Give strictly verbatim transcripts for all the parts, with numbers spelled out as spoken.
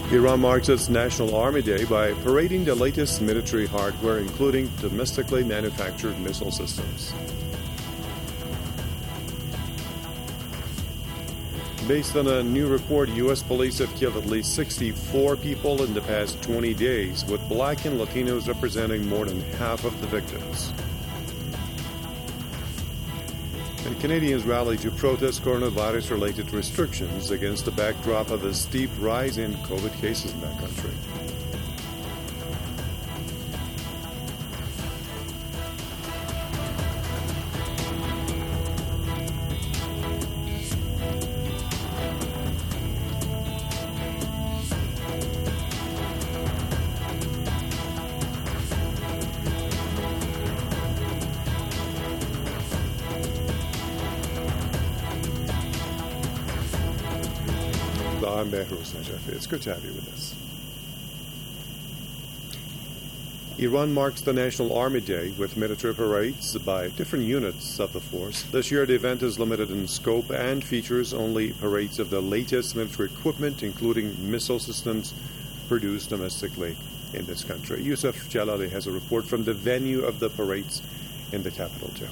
Iran marks its National Army Day by parading the latest military hardware, including domestically manufactured missile systems. Based on a new report, U S police have killed at least sixty-four people in the past twenty days, with black and Latinos representing more than half of the victims. And Canadians rallied to protest coronavirus-related restrictions against the backdrop of a steep rise in COVID cases in that country. I'm Behruz Najafi. It's good to have you with us. Iran marks the National Army Day with military parades by different units of the force. This year, the event is limited in scope and features only parades of the latest military equipment, including missile systems produced domestically in this country. Yusuf Jalali has a report from the venue of the parades in the capital, Tehran.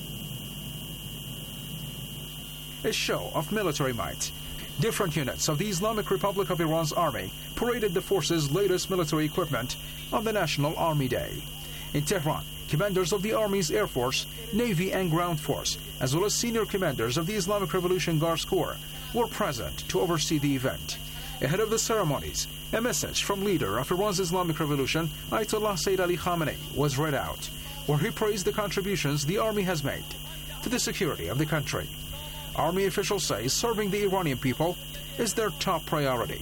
A show of military might. Different units of the Islamic Republic of Iran's army paraded the force's latest military equipment on the National Army Day. In Tehran, commanders of the Army's Air Force, Navy and Ground Force, as well as senior commanders of the Islamic Revolution Guards Corps, were present to oversee the event. Ahead of the ceremonies, a message from leader of Iran's Islamic Revolution, Ayatollah Sayyid Ali Khamenei, was read out, where he praised the contributions the army has made to the security of the country. Army officials say serving the Iranian people is their top priority.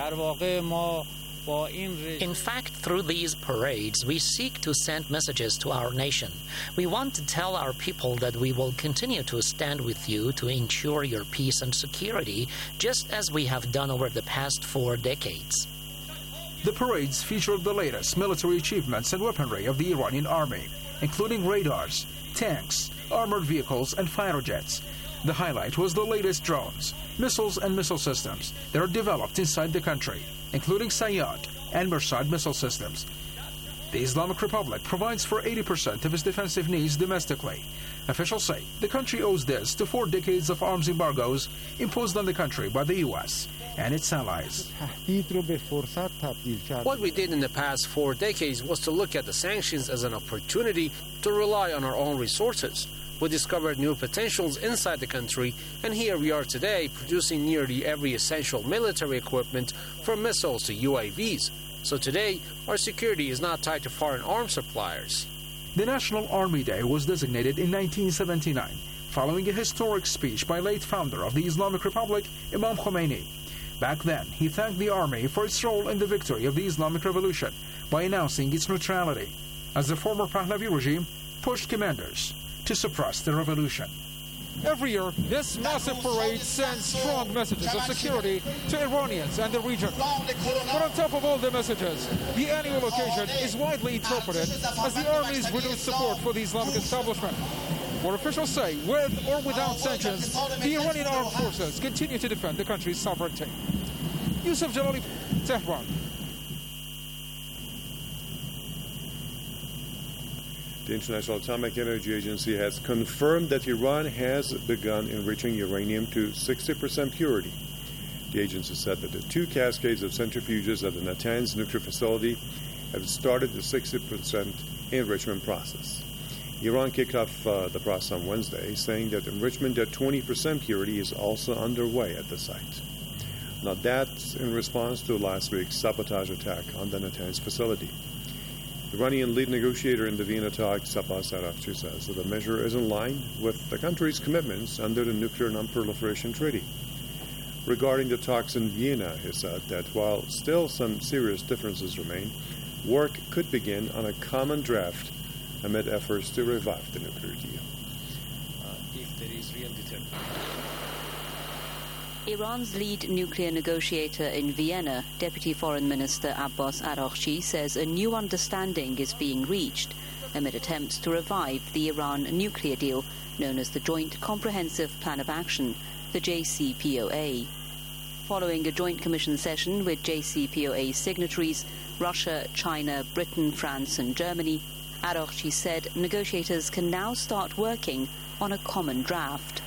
In fact, through these parades, we seek to send messages to our nation. We want to tell our people that we will continue to stand with you to ensure your peace and security, just as we have done over the past four decades. The parades featured the latest military achievements and weaponry of the Iranian army, including radars, tanks, armored vehicles, and fighter jets. The highlight was the latest drones, missiles, and missile systems that are developed inside the country, including Sayyad and Mirsad missile systems. The Islamic Republic provides for eighty percent of its defensive needs domestically. Officials say the country owes this to four decades of arms embargoes imposed on the country by the U S and its allies. What we did in the past four decades was to look at the sanctions as an opportunity to rely on our own resources. We discovered new potentials inside the country, and here we are today producing nearly every essential military equipment from missiles to U A Vs. So today, our security is not tied to foreign arms suppliers. The National Army Day was designated in nineteen seventy-nine, following a historic speech by late founder of the Islamic Republic, Imam Khomeini. Back then, he thanked the army for its role in the victory of the Islamic Revolution by announcing its neutrality, as the former Pahlavi regime pushed commanders to suppress the revolution. Every year, this massive parade sends strong messages of security to Iranians and the region. But on top of all the messages, the annual occasion is widely interpreted as the Army's renewed support for the Islamic establishment. What officials say, with or without sanctions, the Iranian armed forces continue to defend the country's sovereignty. Yusuf Jalali, Tehran. The International Atomic Energy Agency has confirmed that Iran has begun enriching uranium to sixty percent purity. The agency said that the two cascades of centrifuges at the Natanz nuclear facility have started the sixty percent enrichment process. Iran kicked off uh, the process on Wednesday, saying that enrichment at twenty percent purity is also underway at the site. Now that's in response to last week's sabotage attack on the Natanz facility. Iranian lead negotiator in the Vienna talks, Abbas Araghchi, says that the measure is in line with the country's commitments under the Nuclear Non-Proliferation Treaty. Regarding the talks in Vienna, he said that while still some serious differences remain, work could begin on a common draft amid efforts to revive the nuclear deal. Uh, if there is real determination. Iran's lead nuclear negotiator in Vienna, Deputy Foreign Minister Abbas Araghchi, says a new understanding is being reached amid attempts to revive the Iran nuclear deal known as the Joint Comprehensive Plan of Action, the J C P O A. following a joint commission session with J C P O A signatories Russia, China, Britain, France and Germany, Araghchi said negotiators can now start working on a common draft.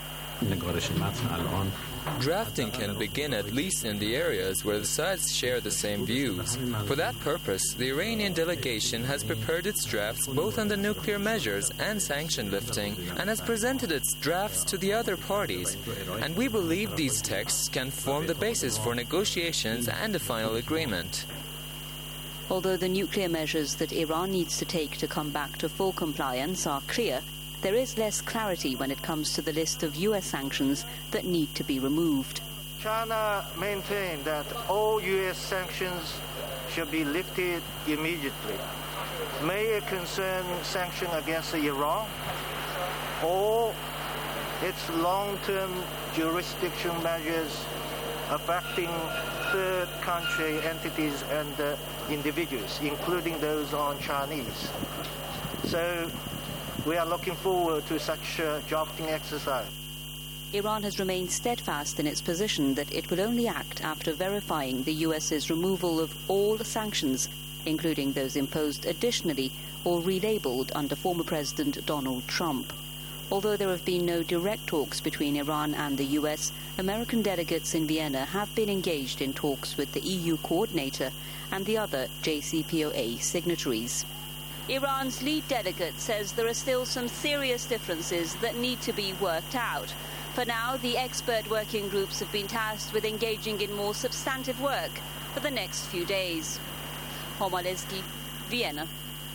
Drafting can begin at least in the areas where the sides share the same views. For that purpose, the Iranian delegation has prepared its drafts both on the nuclear measures and sanction lifting, and has presented its drafts to the other parties. And we believe these texts can form the basis for negotiations and a final agreement. Although the nuclear measures that Iran needs to take to come back to full compliance are clear, there is less clarity when it comes to the list of U S sanctions that need to be removed. China maintained that all U S sanctions should be lifted immediately. May it concern sanctions against Iran or its long-term jurisdiction measures affecting third country entities and uh, individuals, including those on Chinese. So we are looking forward to such a drafting exercise. Iran has remained steadfast in its position that it will only act after verifying the U S's removal of all sanctions, including those imposed additionally or relabeled under former President Donald Trump. Although there have been no direct talks between Iran and the U S, American delegates in Vienna have been engaged in talks with the E U coordinator and the other J C P O A signatories. Iran's lead delegate says there are still some serious differences that need to be worked out. For now, the expert working groups have been tasked with engaging in more substantive work for the next few days. Homa Lezgi, Vienna.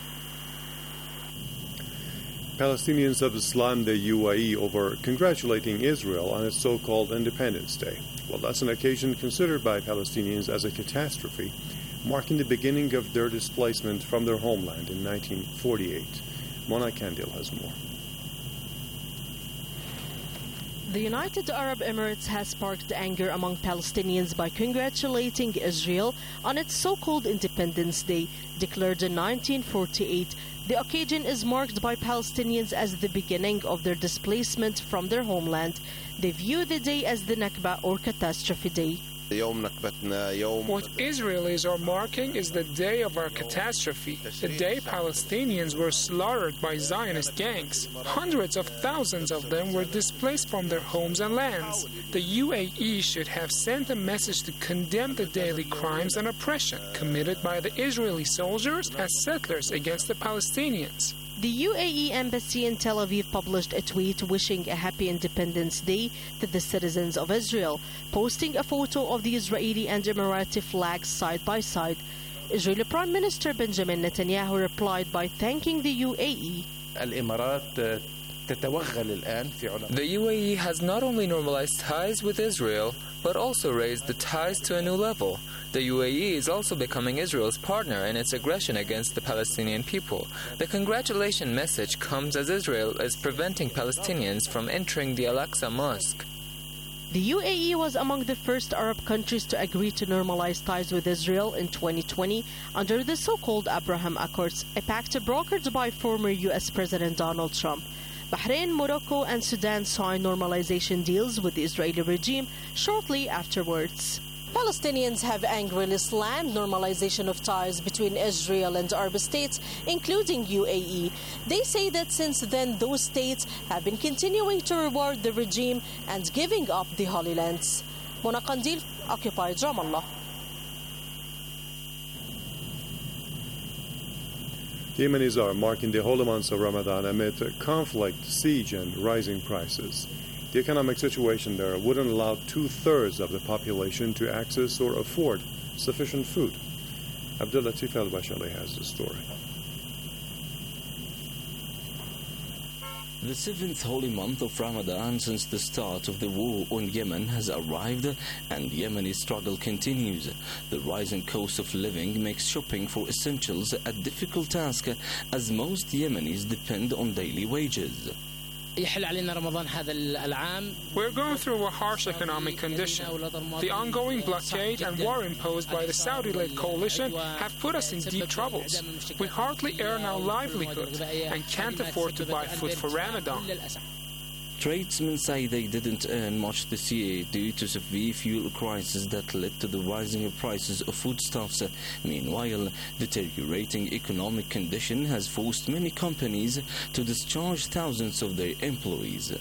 Palestinians have slammed the U A E over congratulating Israel on its so-called Independence Day. Well, that's an occasion considered by Palestinians as a catastrophe, marking the beginning of their displacement from their homeland in nineteen forty-eight. Mona Kandil has more. The United Arab Emirates has sparked anger among Palestinians by congratulating Israel on its so-called Independence Day, declared in nineteen forty-eight. The occasion is marked by Palestinians as the beginning of their displacement from their homeland. They view the day as the Nakba or Catastrophe Day. What Israelis are marking is the day of our catastrophe, the day Palestinians were slaughtered by Zionist gangs. Hundreds of thousands of them were displaced from their homes and lands. The U A E should have sent a message to condemn the daily crimes and oppression committed by the Israeli soldiers and settlers against the Palestinians. The U A E embassy in Tel Aviv published a tweet wishing a happy Independence Day to the citizens of Israel, posting a photo of the Israeli and Emirati flags side by side. Israeli Prime Minister Benjamin Netanyahu replied by thanking the U A E. The U A E has not only normalized ties with Israel, but also raised the ties to a new level. The U A E is also becoming Israel's partner in its aggression against the Palestinian people. The congratulation message comes as Israel is preventing Palestinians from entering the Al-Aqsa Mosque. The U A E was among the first Arab countries to agree to normalize ties with Israel in twenty twenty under the so-called Abraham Accords, a pact brokered by former U S President Donald Trump. Bahrain, Morocco and Sudan signed normalization deals with the Israeli regime shortly afterwards. Palestinians have angrily slammed normalization of ties between Israel and Arab states, including U A E. They say that since then, those states have been continuing to reward the regime and giving up the Holy Lands. Mona Kandil, occupied Ramallah. The Yemenis are marking the holy months of Ramadan amid conflict, siege, and rising prices. The economic situation there wouldn't allow two-thirds of the population to access or afford sufficient food. Abdul Latif al-Bashali has the story. The seventh holy month of Ramadan since the start of the war on Yemen has arrived, and Yemeni struggle continues. The rising cost of living makes shopping for essentials a difficult task, as most Yemenis depend on daily wages. We're going through a harsh economic condition. The ongoing blockade and war imposed by the Saudi-led coalition have put us in deep troubles. We hardly earn our livelihood and can't afford to buy food for Ramadan. Tradesmen say they didn't earn much this year due to severe fuel crisis that led to the rising prices of foodstuffs. Meanwhile, deteriorating economic condition has forced many companies to discharge thousands of their employees.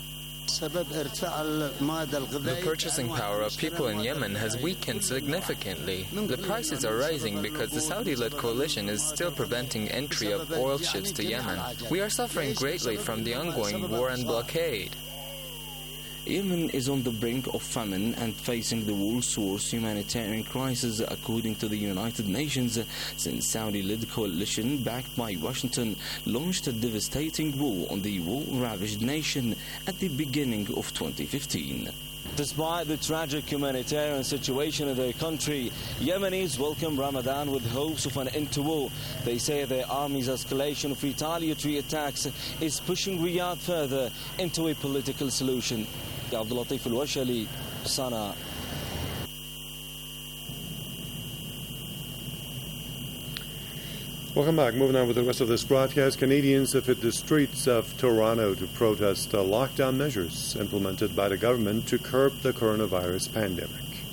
The purchasing power of people in Yemen has weakened significantly. The prices are rising because the Saudi-led coalition is still preventing entry of oil ships to Yemen. We are suffering greatly from the ongoing war and blockade. Yemen is on the brink of famine and facing the world's worst humanitarian crisis, according to the United Nations, since Saudi-led coalition backed by Washington launched a devastating war on the war-ravaged nation at the beginning of twenty fifteen. Despite the tragic humanitarian situation in their country, Yemenis welcome Ramadan with hopes of an end to war. They say their army's escalation of retaliatory attacks is pushing Riyadh further into a political solution. Abdul Latif Al-Washali, Sana. Welcome back. Moving on with the rest of this broadcast. Canadians have hit the streets of Toronto to protest the lockdown measures implemented by the government to curb the coronavirus pandemic.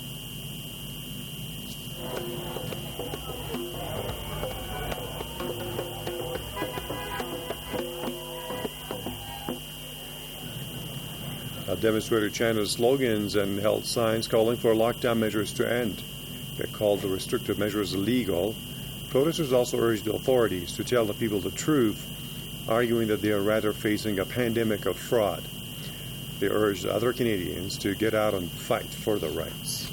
Uh, demonstrators chanted slogans and held signs calling for lockdown measures to end. They called the restrictive measures illegal. Protesters also urged the authorities to tell the people the truth, arguing that they are rather facing a pandemic of fraud. They urged other Canadians to get out and fight for their rights.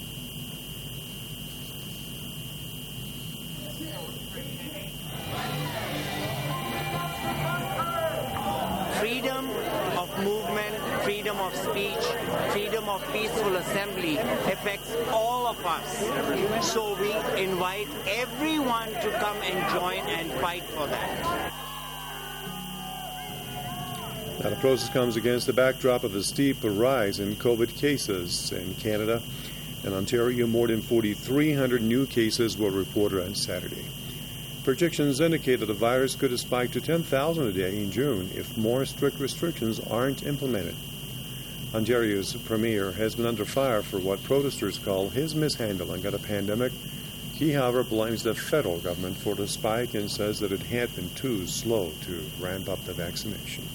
Freedom of movement, freedom of speech, freedom of peaceful assembly affects all of us. So we invite everyone to come and join and fight for that. Now, the protest comes against the backdrop of a steep rise in COVID cases in Canada and Ontario. More than forty-three hundred new cases were reported on Saturday. Projections indicate that the virus could spike to ten thousand a day in June if more strict restrictions aren't implemented. Ontario's premier has been under fire for what protesters call his mishandling of the pandemic. He, however, blames the federal government for the spike and says that it had been too slow to ramp up the vaccination.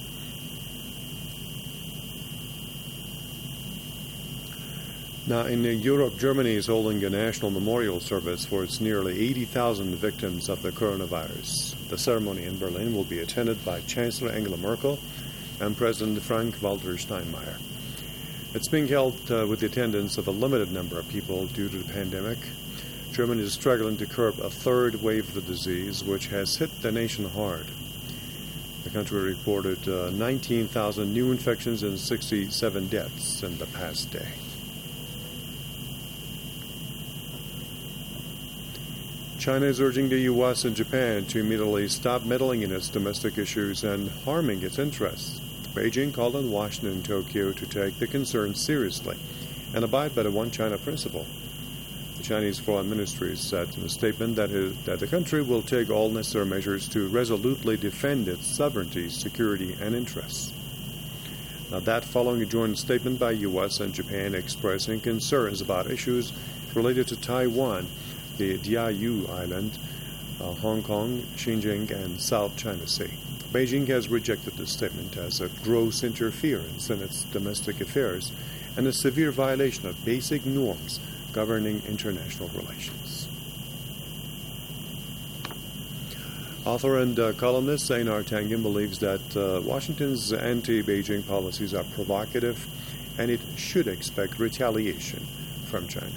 Now, in Europe, Germany is holding a national memorial service for its nearly eighty thousand victims of the coronavirus. The ceremony in Berlin will be attended by Chancellor Angela Merkel and President Frank-Walter Steinmeier. It's being held uh, with the attendance of a limited number of people due to the pandemic. Germany is struggling to curb a third wave of the disease, which has hit the nation hard. The country reported uh, nineteen thousand new infections and sixty-seven deaths in the past day. China is urging the U S and Japan to immediately stop meddling in its domestic issues and harming its interests. Beijing called on Washington and Tokyo to take the concerns seriously and abide by the One China principle. The Chinese Foreign Ministry said in a statement that, it, that the country will take all necessary measures to resolutely defend its sovereignty, security, and interests. Now, that following a joint statement by U S and Japan expressing concerns about issues related to Taiwan, the Diaoyu Island, uh, Hong Kong, Xinjiang, and South China Sea. Beijing has rejected the statement as a gross interference in its domestic affairs and a severe violation of basic norms governing international relations. Author and uh, columnist Einar Tangen believes that uh, Washington's anti-Beijing policies are provocative and it should expect retaliation from China.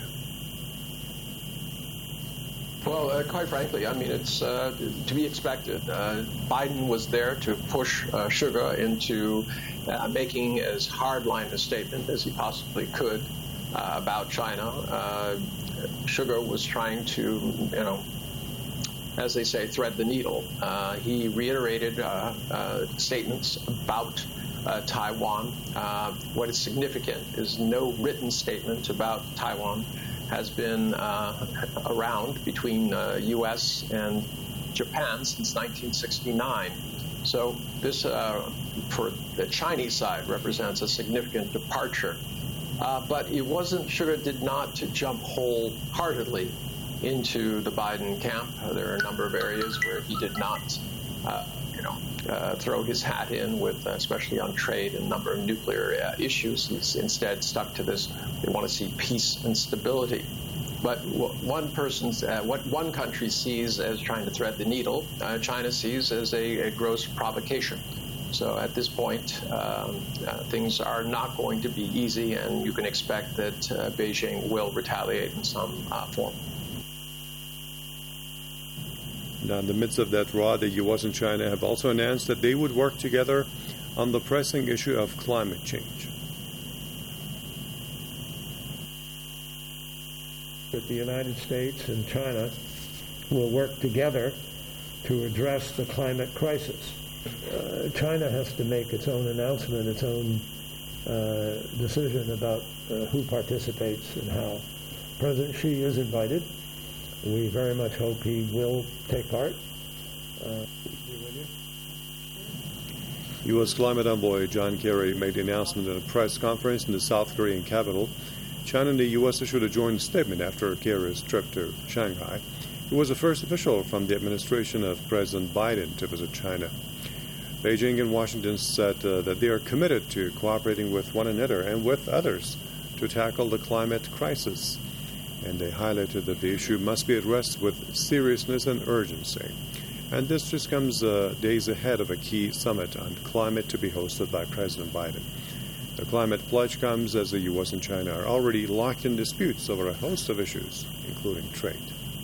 Well, uh, quite frankly, I mean, it's uh, to be expected. Uh, Biden was there to push uh, Suga into uh, making as hardline a statement as he possibly could uh, about China. Uh, Suga was trying to, you know, as they say, thread the needle. Uh, he reiterated uh, uh, statements about uh, Taiwan. Uh, what is significant is no written statement about Taiwan has been uh, around between uh, U S and Japan since nineteen sixty-nine. So this, uh, for the Chinese side, represents a significant departure. Uh, but it wasn't, Sugar did not jump wholeheartedly into the Biden camp. Uh, there are a number of areas where he did not, uh, you know, uh, throw his hat in with, uh, especially on trade and a number of nuclear uh, issues. He's instead stuck to this. They want to see peace and stability. But what one person's, uh, what one country sees as trying to thread the needle, uh, China sees as a, a gross provocation. So at this point, um, uh, things are not going to be easy, and you can expect that uh, Beijing will retaliate in some uh, form. Now, in the midst of that raw, the U S and China have also announced that they would work together on the pressing issue of climate change. That the United States and China will work together to address the climate crisis. Uh, China has to make its own announcement, its own uh, decision about uh, who participates and how. President Xi is invited. We very much hope he will take part. Uh, U S climate envoy John Kerry made the announcement at a press conference in the South Korean capital. China and the U S issued a joint statement after Kerry's trip to Shanghai. He was the first official from the administration of President Biden to visit China. Beijing and Washington said uh, that they are committed to cooperating with one another and with others to tackle the climate crisis. And they highlighted that the issue must be addressed with seriousness and urgency. And this just comes uh, days ahead of a key summit on climate to be hosted by President Biden. The climate pledge comes as the U S and China are already locked in disputes over a host of issues, including trade.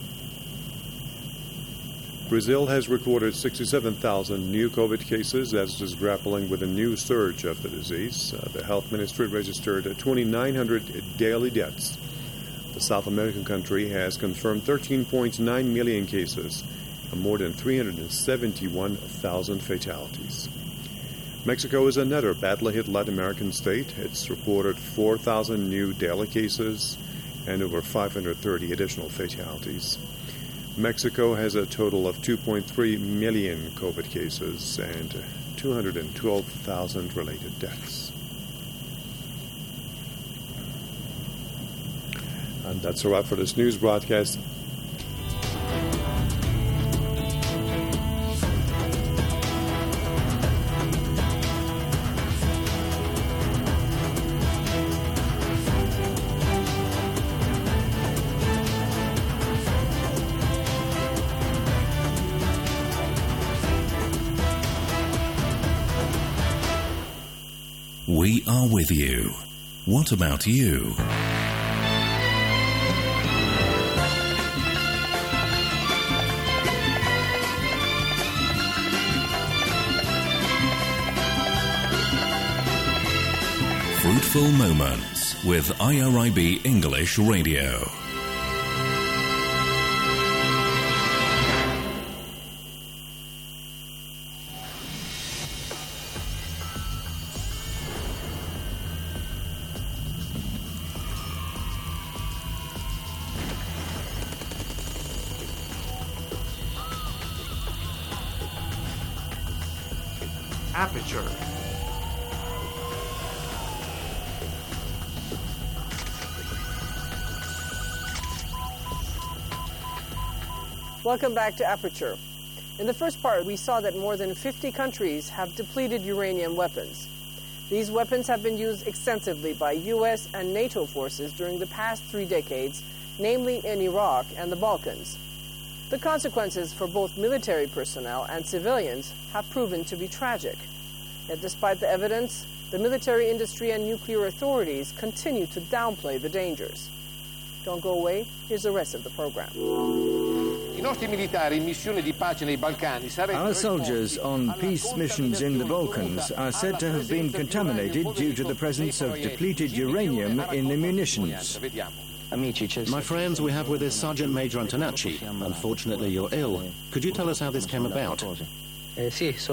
Brazil has recorded sixty-seven thousand new COVID cases as it is grappling with a new surge of the disease. Uh, the health ministry registered twenty-nine hundred daily deaths. The South American country has confirmed thirteen point nine million cases and more than three hundred seventy-one thousand fatalities. Mexico is another badly hit Latin American state. It's reported four thousand new daily cases and over five hundred thirty additional fatalities. Mexico has a total of two point three million COVID cases and two hundred twelve thousand related deaths. And that's a wrap for this news broadcast. We are with you. What about you? Fruitful Moments with I R I B English Radio. Aperture. Welcome back to Aperture. In the first part, we saw that more than fifty countries have depleted uranium weapons. These weapons have been used extensively by U S and NATO forces during the past three decades, namely in Iraq and the Balkans. The consequences for both military personnel and civilians have proven to be tragic. Yet despite the evidence, the military industry and nuclear authorities continue to downplay the dangers. Don't go away. Here's the rest of the program. Our soldiers on peace missions in the Balkans are said to have been contaminated due to the presence of depleted uranium in the munitions. My friends, we have with us Sergeant Major Antonacci. Unfortunately, you're ill. Could you tell us how this came about? I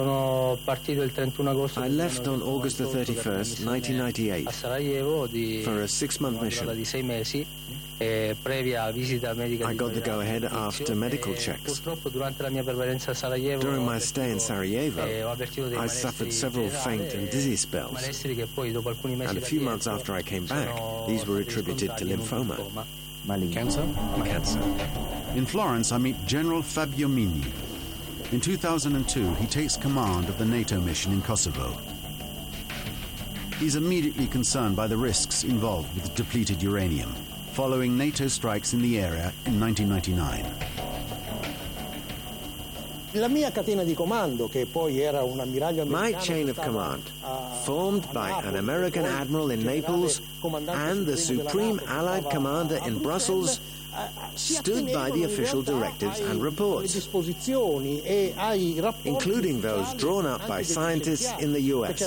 left on August the thirty-first, nineteen ninety-eight, for a six-month mission. I got the go-ahead after medical checks. During my stay in Sarajevo, I suffered several faint and dizzy spells, and a few months after I came back, these were attributed to lymphoma. Cancer? Cancer. In Florence, I meet General Fabio Migni. In two thousand two, he takes command of the NATO mission in Kosovo. He's immediately concerned by the risks involved with depleted uranium, following NATO strikes in the area in nineteen ninety-nine. My chain of command, formed by an American admiral in Naples and the Supreme Allied Commander in Brussels, stood by the official directives and reports, including those drawn up by scientists in the U S.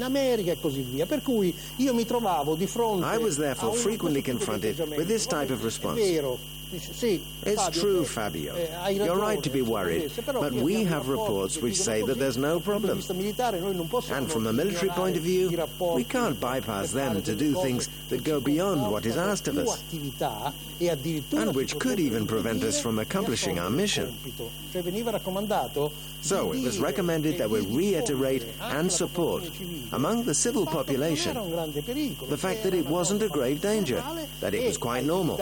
I was therefore frequently confronted with this type of response. It's true, Fabio. You're right to be worried, but we have reports which say that there's no problem. And from a military point of view, we can't bypass them to do things that go beyond what is asked of us, and which could even prevent us from accomplishing our mission. So it was recommended that we reiterate and support, among the civil population, the fact that it wasn't a grave danger, that it was quite normal.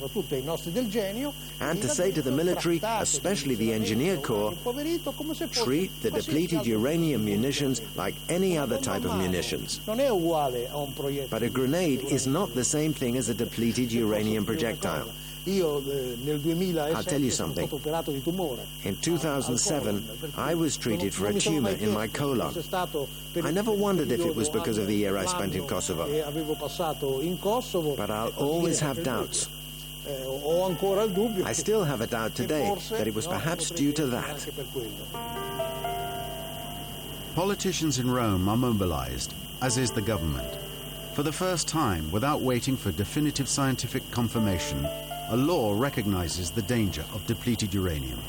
And to say to the military, especially the Engineer Corps, treat the depleted uranium munitions like any other type of munitions. But a grenade is not the same thing as a depleted uranium projectile. I'll tell you something. In two thousand seven, I was treated for a tumor in my colon. I never wondered if it was because of the year I spent in Kosovo. But I'll always have doubts. I still have a doubt today that it was perhaps due to that. Politicians in Rome are mobilized, as is the government. For the first time, without waiting for definitive scientific confirmation, a law recognizes the danger of depleted uranium.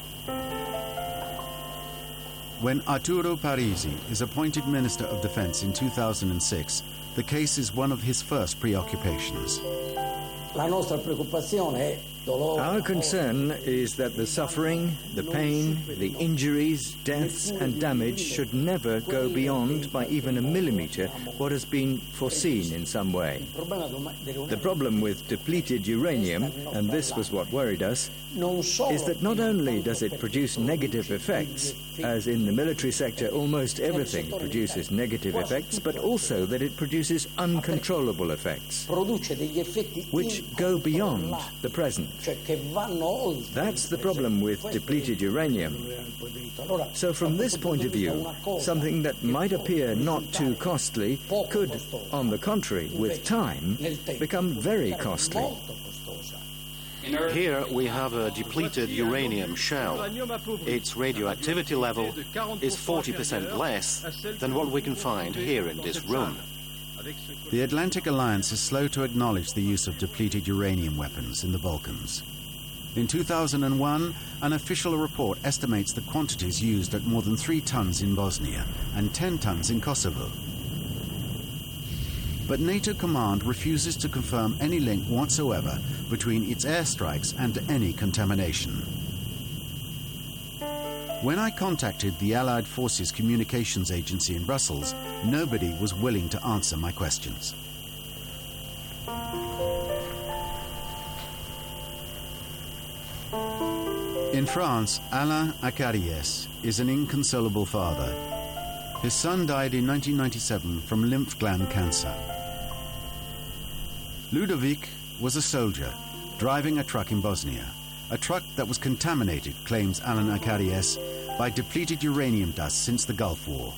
When Arturo Parisi is appointed Minister of Defense in two thousand six, the case is one of his first preoccupations. Our concern is that the suffering, the pain, the injuries, deaths and damage should never go beyond by even a millimeter what has been foreseen in some way. The problem with depleted uranium, and this was what worried us, is that not only does it produce negative effects, as in the military sector almost everything produces negative effects, but also that it produces uncontrollable effects, which go beyond the present. That's the problem with depleted uranium. So from this point of view, something that might appear not too costly could, on the contrary, with time, become very costly. Here we have a depleted uranium shell. Its radioactivity level is forty percent less than what we can find here in this room. The Atlantic Alliance is slow to acknowledge the use of depleted uranium weapons in the Balkans. In two thousand one, an official report estimates the quantities used at more than three tons in Bosnia and ten tons in Kosovo. But NATO command refuses to confirm any link whatsoever between its airstrikes and any contamination. When I contacted the Allied Forces Communications Agency in Brussels, nobody was willing to answer my questions. In France, Alain Acariès is an inconsolable father. His son died in nineteen ninety-seven from lymph gland cancer. Ludovic was a soldier driving a truck in Bosnia, a truck that was contaminated, claims Alain Acariès, by depleted uranium dust since the Gulf War.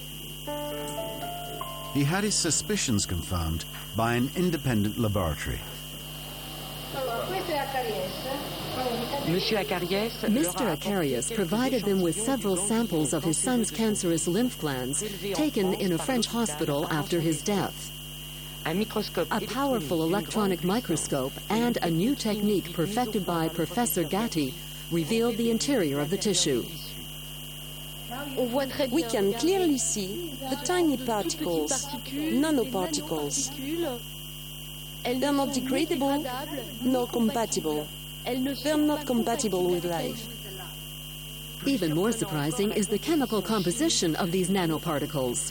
He had his suspicions confirmed by an independent laboratory. Mister Acariès provided them with several samples of his son's cancerous lymph glands taken in a French hospital after his death. A powerful electronic microscope and a new technique perfected by Professor Gatti revealed the interior of the tissue. We can clearly see the tiny particles, nanoparticles. They're not degradable nor compatible. They're not compatible with life. Even more surprising is the chemical composition of these nanoparticles.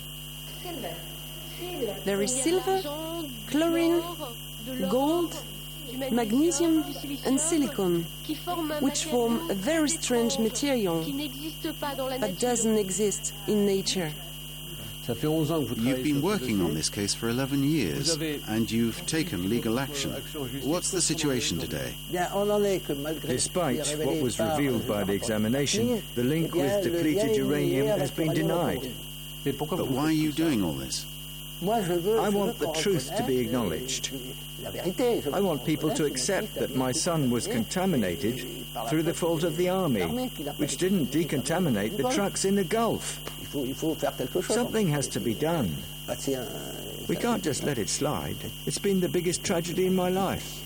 There is silver, chlorine, gold, magnesium and silicon, which form a very strange material that doesn't exist in nature. You've been working on this case for eleven years, and you've taken legal action. What's the situation today? Despite what was revealed by the examination, the link with depleted uranium has been denied. But why are you doing all this? I want the truth to be acknowledged. I want people to accept that my son was contaminated through the fault of the army, which didn't decontaminate the trucks in the Gulf. Something has to be done. We can't just let it slide. It's been the biggest tragedy in my life.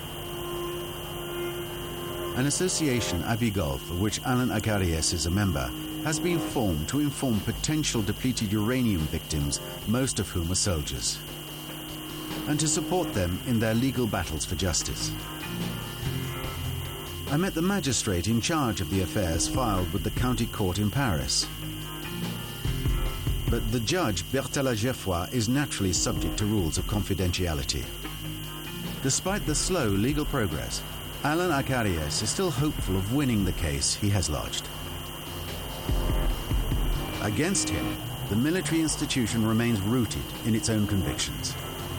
An association, Abigulf, of which Alan Akariès is a member, has been formed to inform potential depleted uranium victims, most of whom are soldiers, and to support them in their legal battles for justice. I met the magistrate in charge of the affairs filed with the county court in Paris. But the judge, Bertella Geoffroy, is naturally subject to rules of confidentiality. Despite the slow legal progress, Alan Akariès is still hopeful of winning the case he has lodged. Against him, the military institution remains rooted in its own convictions.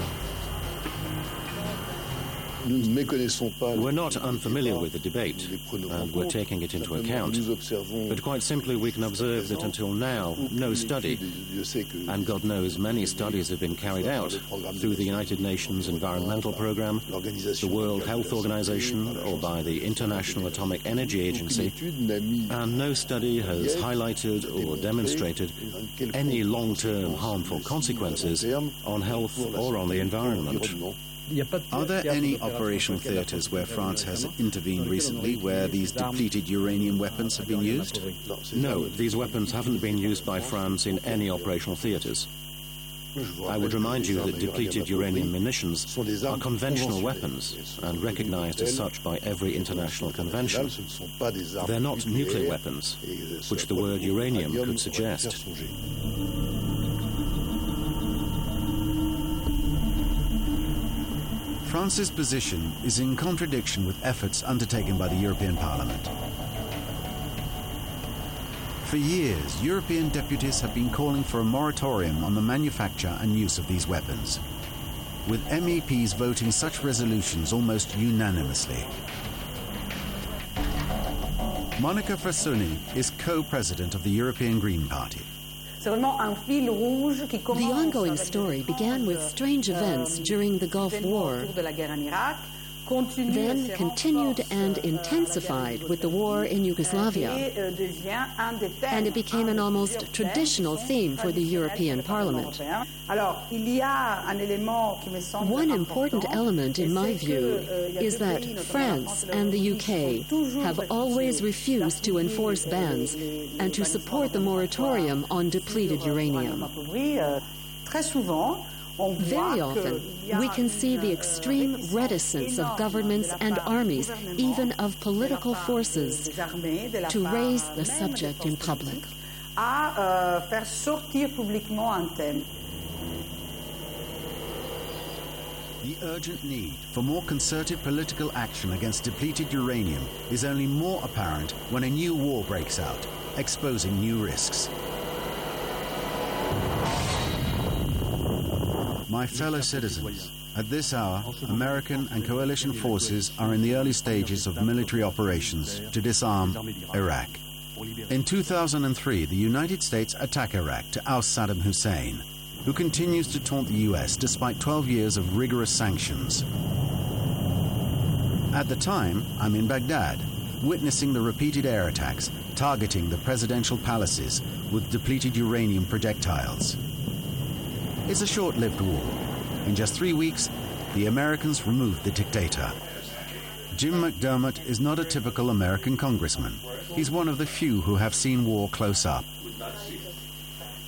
We're not unfamiliar with the debate, and we're taking it into account. But quite simply, we can observe that until now, no study, and God knows many studies have been carried out through the United Nations Environmental Programme, the World Health Organization, or by the International Atomic Energy Agency, and no study has highlighted or demonstrated any long-term harmful consequences on health or on the environment. Are there any operational theatres where France has intervened recently where these depleted uranium weapons have been used? No, these weapons haven't been used by France in any operational theatres. I would remind you that depleted uranium munitions are conventional weapons and recognized as such by every international convention. They're not nuclear weapons, which the word uranium could suggest. France's position is in contradiction with efforts undertaken by the European Parliament. For years, European deputies have been calling for a moratorium on the manufacture and use of these weapons, with M E Ps voting such resolutions almost unanimously. Monica Frassoni is co-president of the European Green Party. The ongoing story began with strange events during the Gulf War, then continued and intensified with the war in Yugoslavia, and it became an almost traditional theme for the European Parliament. One important element, in my view, is that France and the U K have always refused to enforce bans and to support the moratorium on depleted uranium. Very often, we can see the extreme reticence of governments and armies, even of political forces, to raise the subject in public. The urgent need for more concerted political action against depleted uranium is only more apparent when a new war breaks out, exposing new risks. My fellow citizens, at this hour, American and coalition forces are in the early stages of military operations to disarm Iraq. In two thousand three, the United States attacked Iraq to oust Saddam Hussein, who continues to taunt the U S despite twelve years of rigorous sanctions. At the time, I'm in Baghdad, witnessing the repeated air attacks targeting the presidential palaces with depleted uranium projectiles. It's a short-lived war. In just three weeks, the Americans removed the dictator. Jim McDermott is not a typical American congressman. He's one of the few who have seen war close up.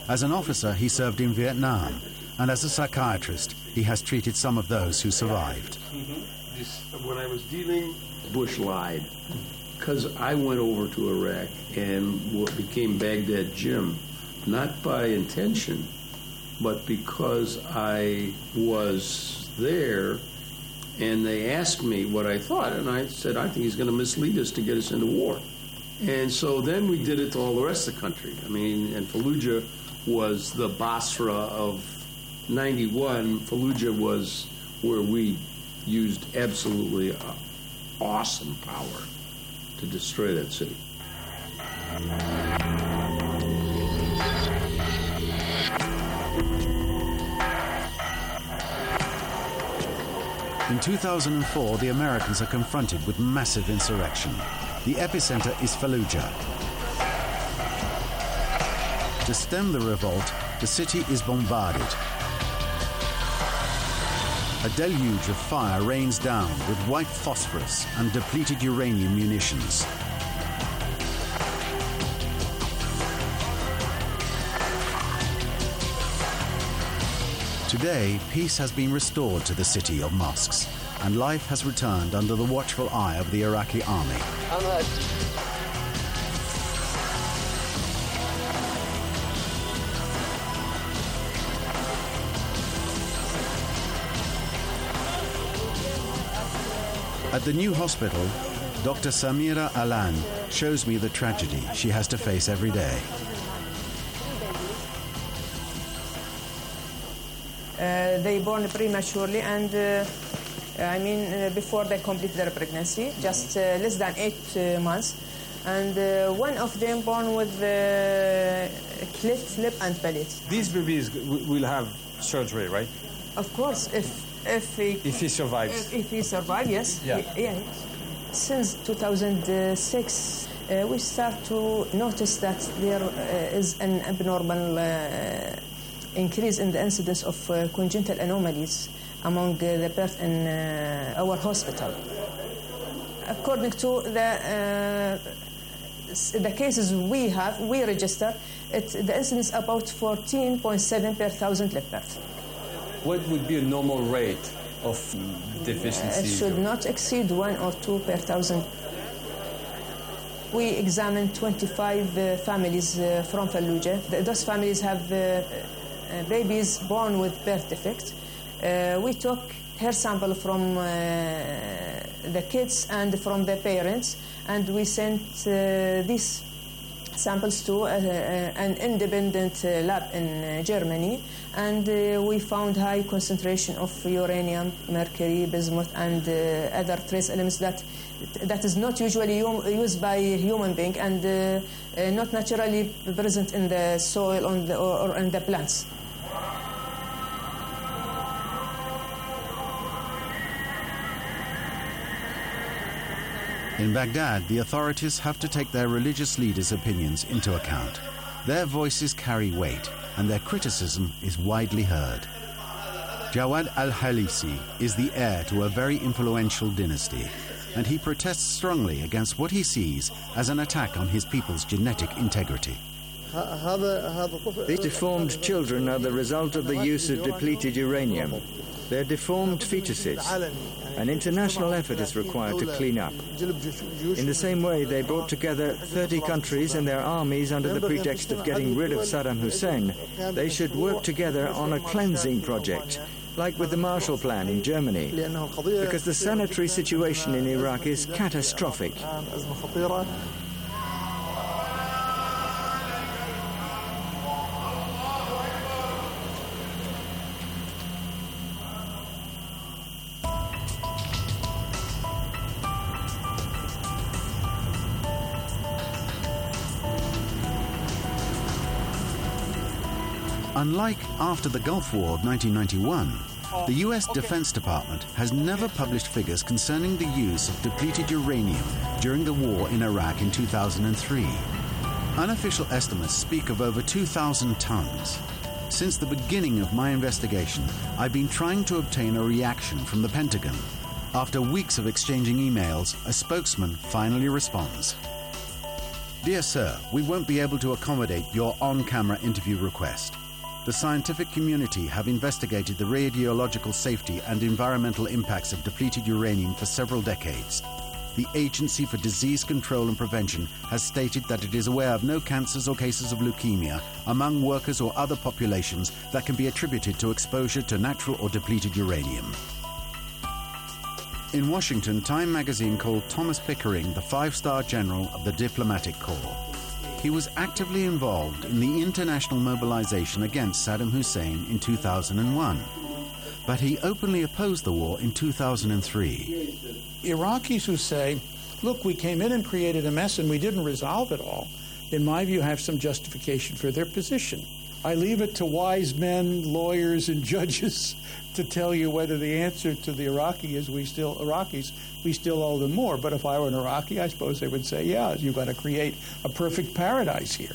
As an officer, he served in Vietnam, and as a psychiatrist, he has treated some of those who survived. Mm-hmm. This, when I was dealing, Bush lied, because I went over to Iraq and became Baghdad Jim, not by intention, but because I was there and they asked me what I thought, and I said, I think he's going to mislead us to get us into war. And so then we did it to all the rest of the country. I mean, and Fallujah was the Basra of ninety-one. Fallujah was where we used absolutely uh, awesome power to destroy that city. In two thousand four, the Americans are confronted with massive insurrection. The epicenter is Fallujah. To stem the revolt, the city is bombarded. A deluge of fire rains down with white phosphorus and depleted uranium munitions. Today, peace has been restored to the city of mosques, and life has returned under the watchful eye of the Iraqi army. At the new hospital, Doctor Samira Alan shows me the tragedy she has to face every day. Uh, they born prematurely, and uh, I mean uh, before they complete their pregnancy, just uh, less than eight uh, months, and uh, one of them born with uh, cleft lip and palate. These babies will have surgery, right? Of course, if if he if he survives. If, if he survives, yes. Yeah. He, yeah. Since two thousand six, uh, we start to notice that there uh, is an abnormal Uh, increase in the incidence of uh, congenital anomalies among uh, the birth in uh, our hospital. According to the uh, the cases we have, we register, it, the incidence about fourteen point seven per thousand live birth. What would be a normal rate of deficiency? Uh, it should not exceed one or two per thousand. We examined twenty-five uh, families uh, from Fallujah. The, those families have uh, Uh, babies born with birth defect. Uh, we took hair sample from uh, the kids and from the parents, and we sent uh, these samples to uh, uh, an independent uh, lab in uh, Germany, and uh, we found high concentration of uranium, mercury, bismuth, and uh, other trace elements that that is not usually used by human being and uh, uh, not naturally present in the soil on the, or, or in the plants. In Baghdad, the authorities have to take their religious leaders' opinions into account. Their voices carry weight, and their criticism is widely heard. Jawad al-Halisi is the heir to a very influential dynasty, and he protests strongly against what he sees as an attack on his people's genetic integrity. These deformed children are the result of the use of depleted uranium. They're deformed fetuses. An international effort is required to clean up. In the same way, they brought together thirty countries and their armies under the pretext of getting rid of Saddam Hussein. They should work together on a cleansing project, like with the Marshall Plan in Germany, because the sanitary situation in Iraq is catastrophic. Unlike after the Gulf War of nineteen ninety-one, the U S Defense Department has never published figures concerning the use of depleted uranium during the war in Iraq in two thousand three. Unofficial estimates speak of over two thousand tons. Since the beginning of my investigation, I've been trying to obtain a reaction from the Pentagon. After weeks of exchanging emails, a spokesman finally responds. Dear Sir, we won't be able to accommodate your on-camera interview request. The scientific community have investigated the radiological safety and environmental impacts of depleted uranium for several decades. The Agency for Disease Control and Prevention has stated that it is aware of no cancers or cases of leukemia among workers or other populations that can be attributed to exposure to natural or depleted uranium. In Washington, Time magazine called Thomas Pickering the five-star general of the diplomatic corps. He was actively involved in the international mobilization against Saddam Hussein in two thousand one. But he openly opposed the war in two thousand three. Iraqis who say, look, we came in and created a mess and we didn't resolve it all, in my view, have some justification for their position. I leave it to wise men, lawyers, and judges to tell you whether the answer to the Iraqi is we still, Iraqis, we still owe them more. But if I were an Iraqi, I suppose they would say, yeah, you've got to create a perfect paradise here.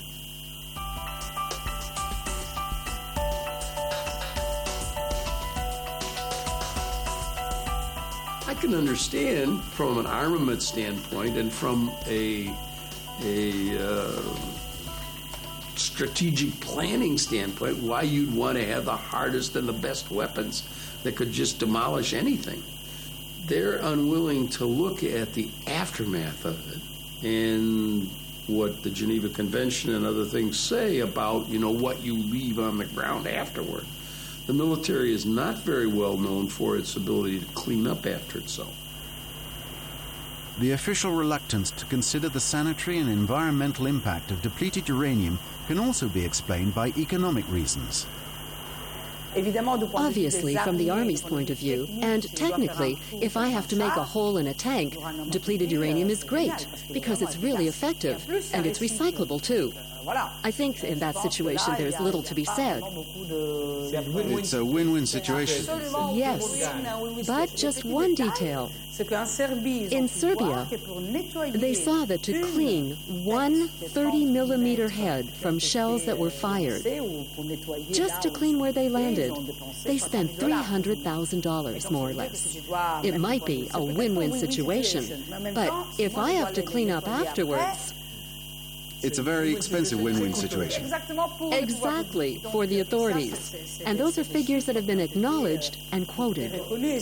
I can understand from an armament standpoint and from a, a uh, strategic planning standpoint why you'd want to have the hardest and the best weapons that could just demolish anything. They're unwilling to look at the aftermath of it and what the Geneva Convention and other things say about, you know, what you leave on the ground afterward. The military is not very well known for its ability to clean up after itself. The official reluctance to consider the sanitary and environmental impact of depleted uranium can also be explained by economic reasons. Obviously, from the Army's point of view, and technically, if I have to make a hole in a tank, depleted uranium is great, because it's really effective, and it's recyclable too. I think in that situation there's little to be said. It's a win-win situation. Yes, but just one detail. In Serbia, they saw that to clean one thirty millimeter head from shells that were fired, just to clean where they landed, they spent three hundred thousand dollars, more or less. It might be a win-win situation, but if I have to clean up afterwards, it's a very expensive win-win situation. Exactly, for the authorities. And those are figures that have been acknowledged and quoted.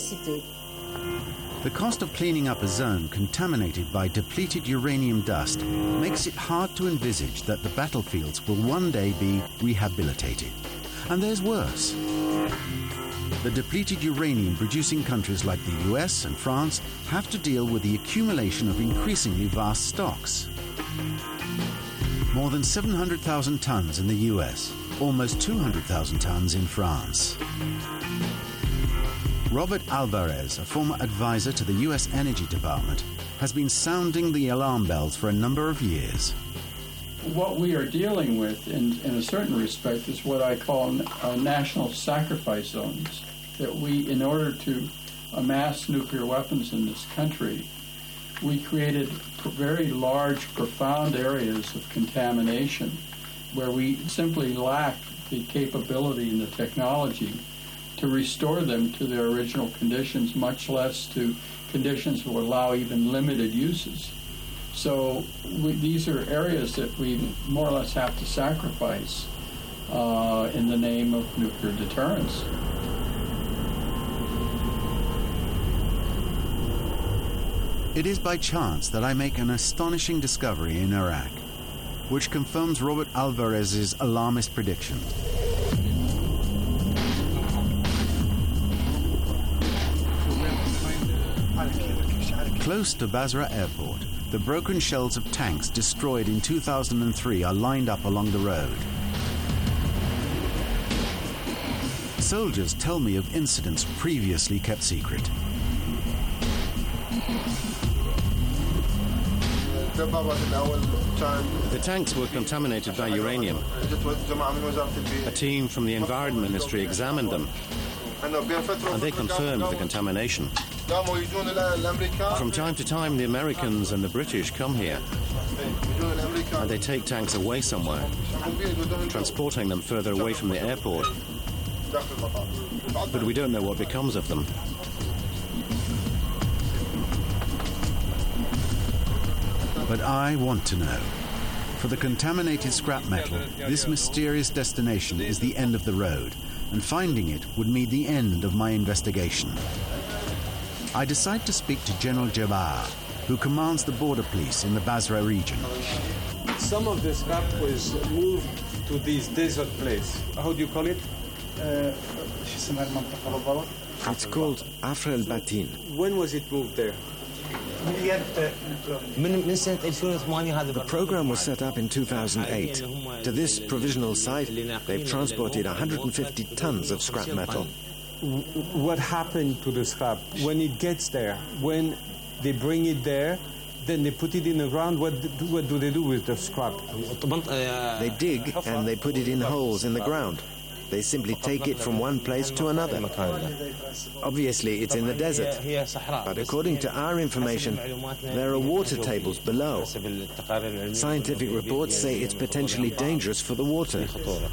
The cost of cleaning up a zone contaminated by depleted uranium dust makes it hard to envisage that the battlefields will one day be rehabilitated. And there's worse. The depleted uranium-producing countries like the U S and France have to deal with the accumulation of increasingly vast stocks. More than seven hundred thousand tons in the U S, almost two hundred thousand tons in France. Robert Alvarez, a former advisor to the U S Energy Department, has been sounding the alarm bells for a number of years. What we are dealing with, in, in a certain respect, is what I call uh, national sacrifice zones. That we, in order to amass nuclear weapons in this country, we created very large, profound areas of contamination where we simply lacked the capability and the technology to restore them to their original conditions, much less to conditions that would allow even limited uses. So we, these are areas that we more or less have to sacrifice uh, in the name of nuclear deterrence. It is by chance that I make an astonishing discovery in Iraq, which confirms Robert Alvarez's alarmist prediction. Close to Basra Airport, the broken shells of tanks destroyed in two thousand three are lined up along the road. Soldiers tell me of incidents previously kept secret. The tanks were contaminated by uranium. A team from the Environment Ministry examined them, and they confirmed the contamination. From time to time, the Americans and the British come here, and they take tanks away somewhere, transporting them further away from the airport. But we don't know what becomes of them. But I want to know. For the contaminated scrap metal, this mysterious destination is the end of the road, and finding it would mean the end of my investigation. I decide to speak to General Jabbar, who commands the border police in the Basra region. Some of the scrap was moved to this desert place. How do you call it? Uh, It's called Afr al-Batin. When was it moved there? The program was set up in two thousand eight. To this provisional site, they've transported one hundred fifty tons of scrap metal. What happened to the scrap when it gets there? When they bring it there, then they put it in the ground. What do, what do they do with the scrap? They dig and they put it in holes in the ground. They simply take it from one place to another. Obviously, it's in the desert. But according to our information, there are water tables below. Scientific reports say it's potentially dangerous for the water.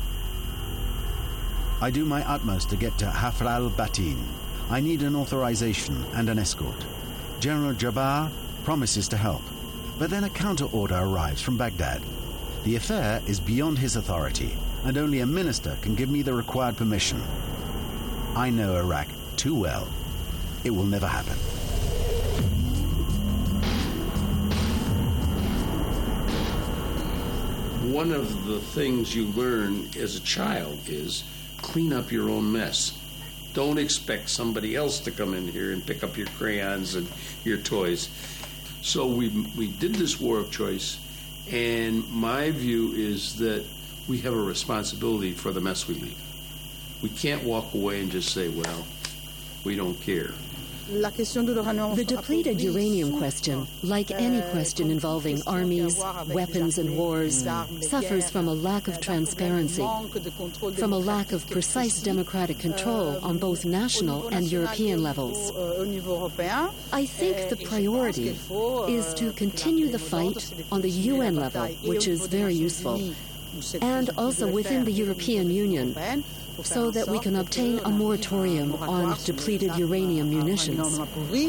I do my utmost to get to Afr al-Batin. I need an authorization and an escort. General Jabbar promises to help, but then a counter-order arrives from Baghdad. The affair is beyond his authority, and only a minister can give me the required permission. I know Iraq too well. It will never happen. One of the things you learn as a child is clean up your own mess. Don't expect somebody else to come in here and pick up your crayons and your toys. So we we did this war of choice, and my view is that we have a responsibility for the mess we leave. We can't walk away and just say, well, we don't care. The depleted uranium question, like any question involving armies, weapons, and wars, suffers from a lack of transparency, from a lack of precise democratic control on both national and European levels. I think the priority is to continue the fight on the U N level, which is very useful, and also within the European Union, so that we can obtain a moratorium on depleted uranium munitions.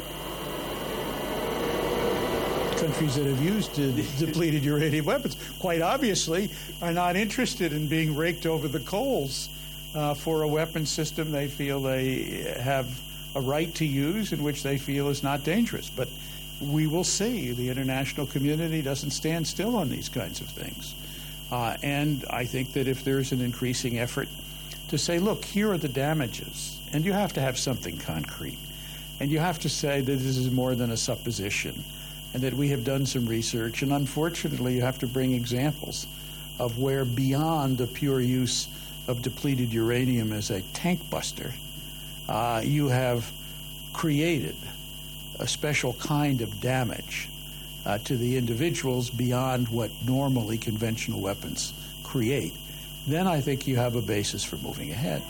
Countries that have used depleted uranium weapons, quite obviously, are not interested in being raked over the coals uh, for a weapon system they feel they have a right to use and which they feel is not dangerous. But we will see. The international community doesn't stand still on these kinds of things. Uh, and I think that if there's an increasing effort to say, look, here are the damages, and you have to have something concrete, and you have to say that this is more than a supposition, and that we have done some research, and unfortunately you have to bring examples of where beyond the pure use of depleted uranium as a tank buster, uh, you have created a special kind of damage uh, to the individuals beyond what normally conventional weapons create. Then I think you have a basis for moving ahead.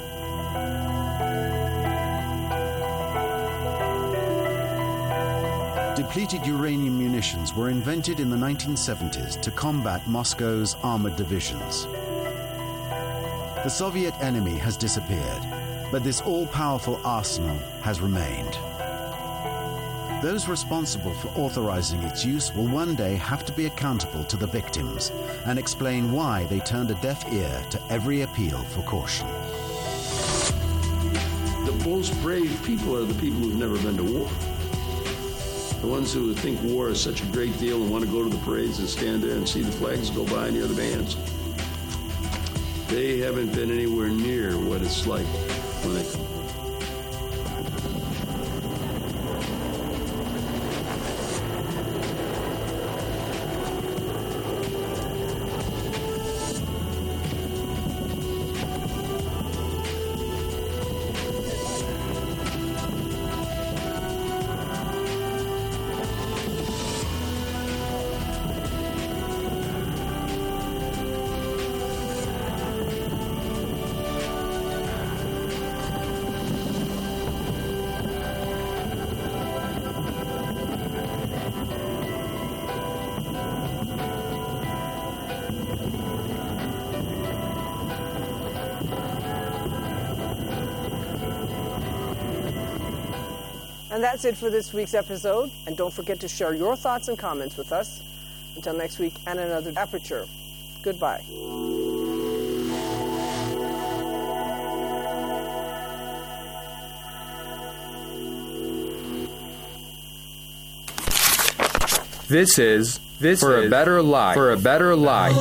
Depleted uranium munitions were invented in the nineteen seventies to combat Moscow's armored divisions. The Soviet enemy has disappeared, but this all-powerful arsenal has remained. Those responsible for authorizing its use will one day have to be accountable to the victims and explain why they turned a deaf ear to every appeal for caution. The most brave people are the people who've never been to war. The ones who think war is such a great deal and want to go to the parades and stand there and see the flags go by and hear the bands. They haven't been anywhere near what it's like when they come. And that's it for this week's episode. And don't forget to share your thoughts and comments with us. Until next week and another Aperture. Goodbye. This is this for is a better life. For a better life.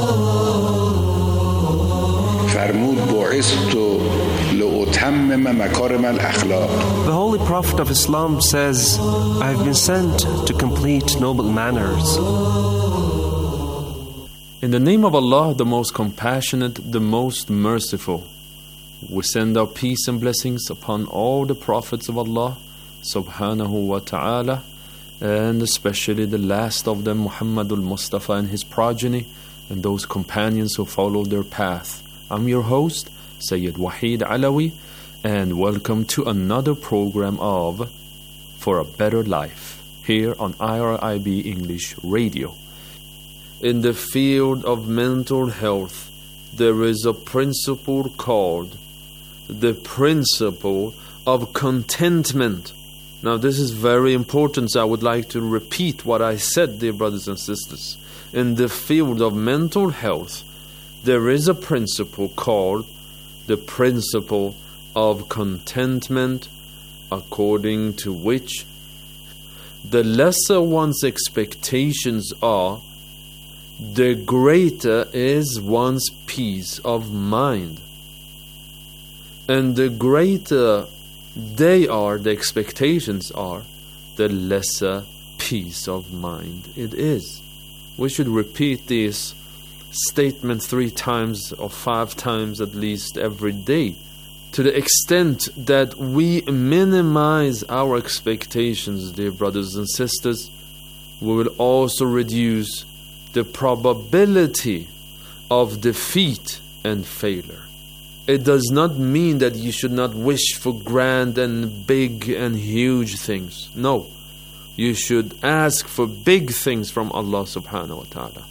The Holy Prophet of Islam says, I have been sent to complete noble manners. In the name of Allah, the most compassionate, the most merciful, we send our peace and blessings upon all the prophets of Allah, subhanahu wa ta'ala, and especially the last of them, Muhammadul Mustafa and his progeny, and those companions who followed their path. I'm your host, Sayyid Wahid Alawi, and welcome to another program of For a Better Life, here on I R I B English Radio. In the field of mental health, there is a principle called the principle of contentment. Now, this is very important, so I would like to repeat what I said, dear brothers and sisters. In the field of mental health, there is a principle called the principle of contentment, according to which the lesser one's expectations are, the greater is one's peace of mind. And the greater they are, the expectations are, the lesser peace of mind it is. We should repeat this statement three times or five times at least every day. To the extent that we minimize our expectations, dear brothers and sisters, we will also reduce the probability of defeat and failure. It does not mean that you should not wish for grand and big and huge things. No, you should ask for big things from Allah subhanahu wa ta'ala.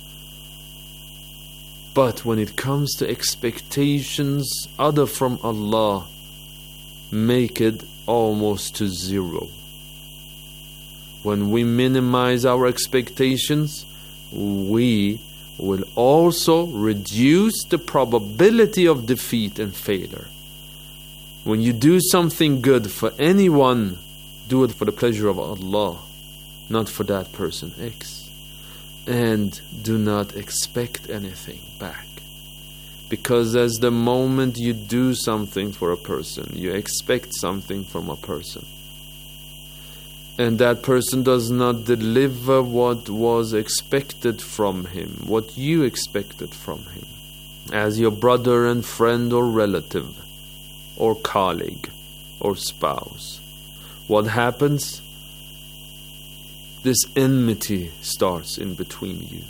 But when it comes to expectations other from Allah, make it almost to zero. When we minimize our expectations, we will also reduce the probability of defeat and failure. When you do something good for anyone, do it for the pleasure of Allah, not for that person X. And do not expect anything back. Because as the moment you do something for a person, you expect something from a person. And that person does not deliver what was expected from him, what you expected from him, as your brother and friend or relative, or colleague, or spouse. What happens? This enmity starts in between you.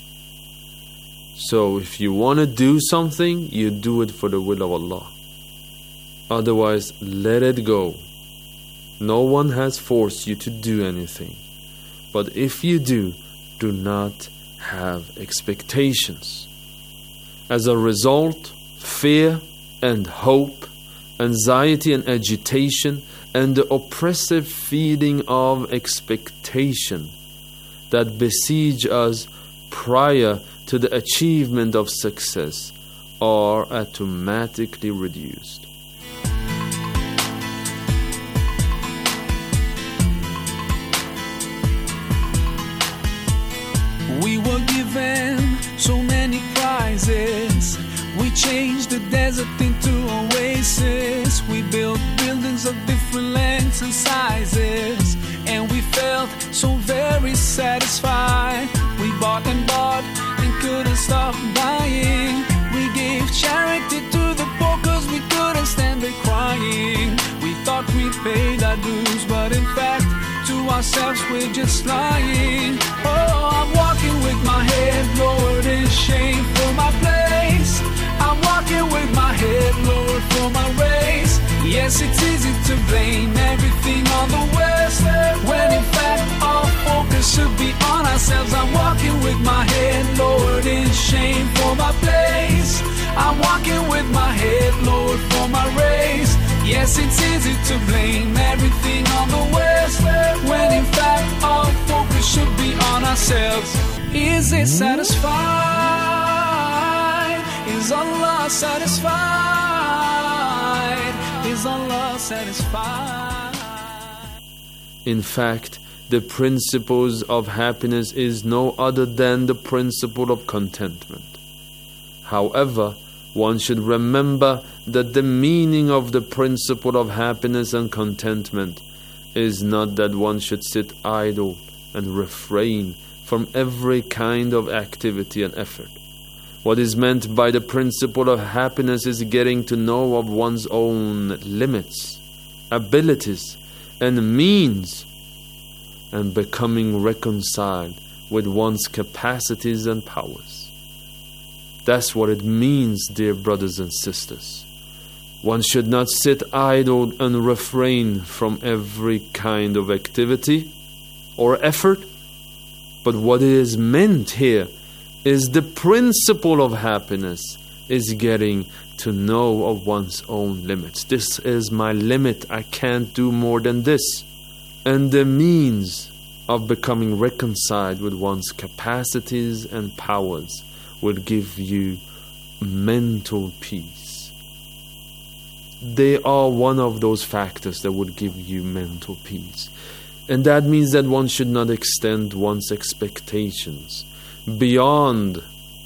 So if you want to do something, you do it for the will of Allah. Otherwise, let it go. No one has forced you to do anything. But if you do, do not have expectations. As a result, fear and hope, anxiety and agitation, and the oppressive feeling of expectation that besiege us prior to the achievement of success are automatically reduced. We were given so many prizes. We changed the desert into oasis. We built buildings of different lengths and sizes, and we felt so very satisfied. We bought and bought and couldn't stop buying. We gave charity to the poor cause we couldn't stand it crying. We thought we paid our dues, but in fact to ourselves we're just lying. Oh, I'm walking with my head lowered in shame for my place. I'm walking with my head lowered for my race. Yes, it's easy to blame everything on the West, when in fact our focus should be on ourselves. I'm walking with my head lowered in shame for my place. I'm walking with my head lowered for my race. Yes, it's easy to blame everything on the West, when in fact our focus should be on ourselves. Is it satisfied? Is Allah satisfied? Is Allah satisfied? In fact, the principles of happiness is no other than the principle of contentment. However, one should remember that the meaning of the principle of happiness and contentment is not that one should sit idle and refrain from every kind of activity and effort. What is meant by the principle of happiness is getting to know of one's own limits, abilities, and means, and becoming reconciled with one's capacities and powers. That's what it means, dear brothers and sisters. One should not sit idle and refrain from every kind of activity or effort, but what is meant here is the principle of happiness is getting to know of one's own limits. This is my limit, I can't do more than this. And the means of becoming reconciled with one's capacities and powers will give you mental peace. They are one of those factors that would give you mental peace. And that means that one should not extend one's expectations beyond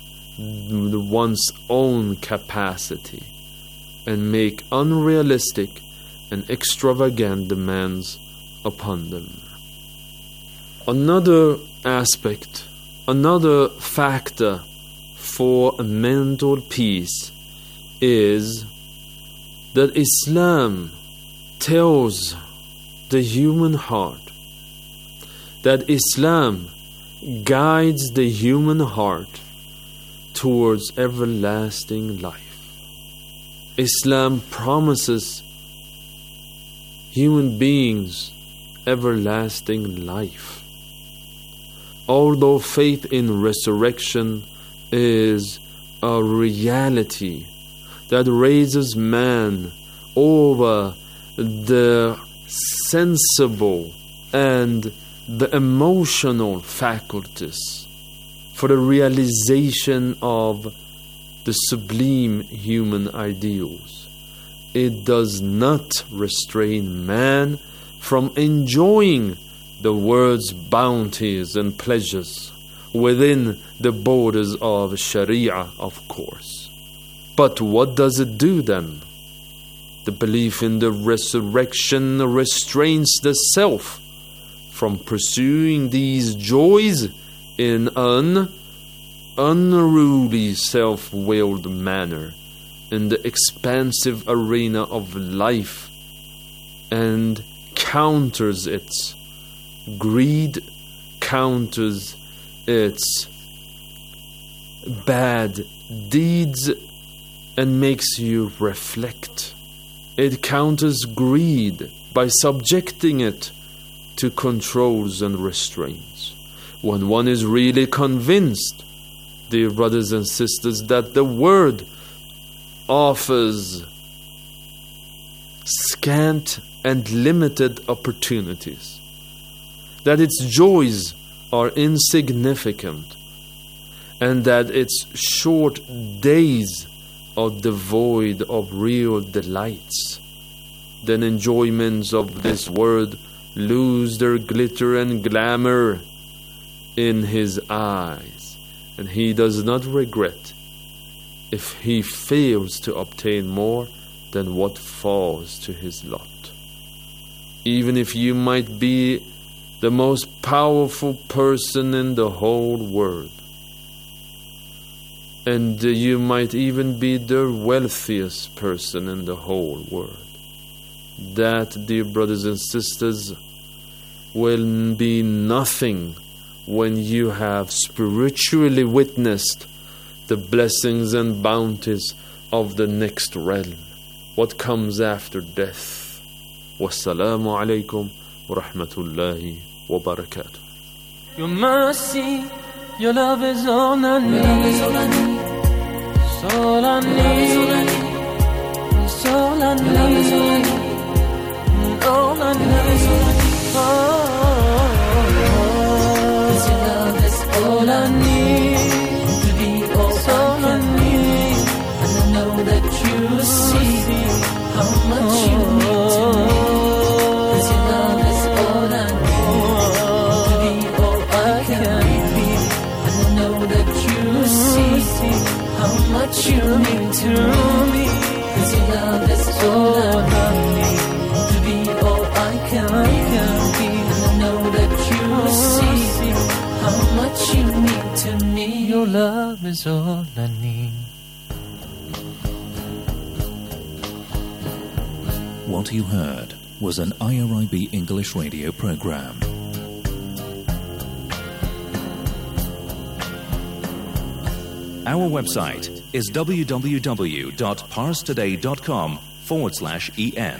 one's own capacity and make unrealistic and extravagant demands upon them. Another aspect, another factor for mental peace is that Islam tells the human heart, that Islam guides the human heart towards everlasting life. Islam promises human beings everlasting life. Although faith in resurrection is a reality that raises man over the sensible and the emotional faculties for the realization of the sublime human ideals, it does not restrain man from enjoying the world's bounties and pleasures within the borders of Sharia, of course. But what does it do then? The belief in the resurrection restrains the self from pursuing these joys in an unruly, self-willed manner in the expansive arena of life, and counters its greed, counters its bad deeds, and makes you reflect. It counters greed by subjecting it to controls and restraints. When one is really convinced, dear brothers and sisters, that the world offers scant and limited opportunities, that its joys are insignificant, and that its short days are devoid of real delights, then enjoyments of this world lose their glitter and glamour in his eyes, and he does not regret if he fails to obtain more than what falls to his lot. Even if you might be the most powerful person in the whole world, and you might even be the wealthiest person in the whole world, that, dear brothers and sisters, will be nothing when you have spiritually witnessed the blessings and bounties of the next realm, what comes after death. Wassalamu alaikum wa rahmatullahi wa barakatuh. Your mercy, your love is all I need. It's all I need. It's all I need. All I need. Oh, 'cause your love is all I need. you see how much you mean to me. 'Cause your love is all I need to be all I can be. And I know that you see how much you mean to me. 'Cause your love is all I need to be all I can be. And I know that you see how much you mean to me. Your love is all I need. What you heard was an I R I B English radio program. Our website is www.parstoday.com forward slash en.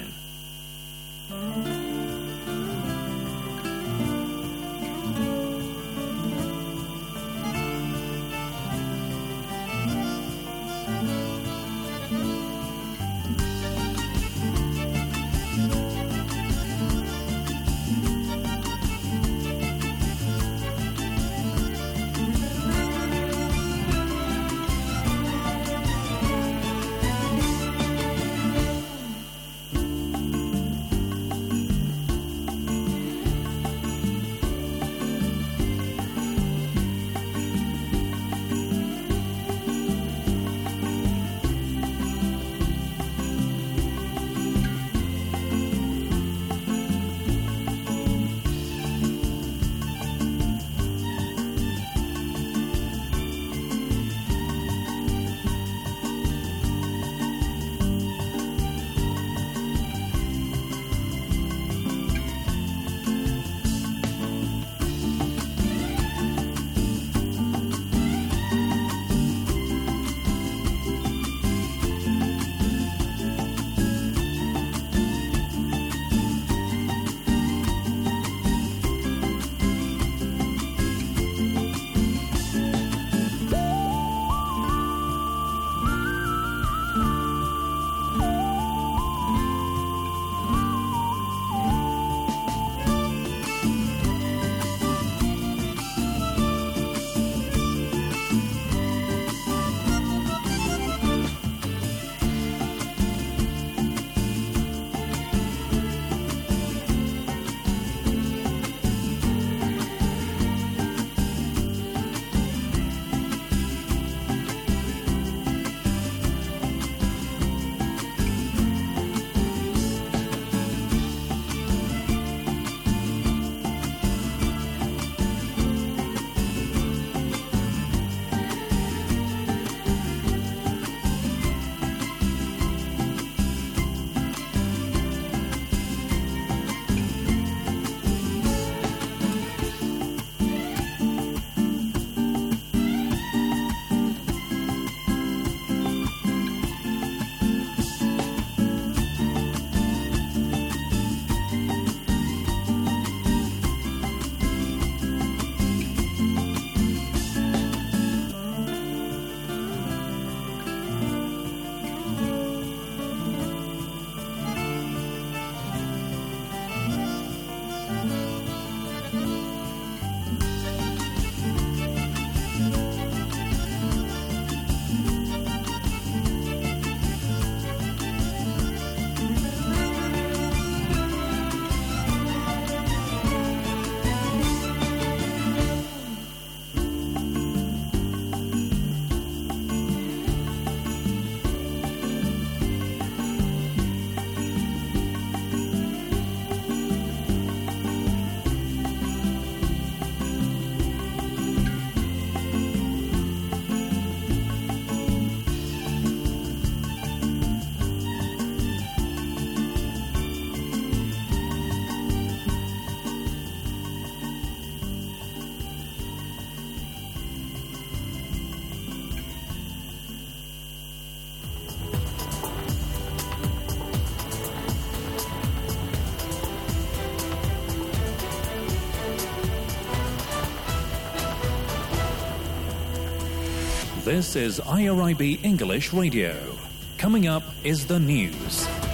This is I R I B English Radio. Coming up is the news.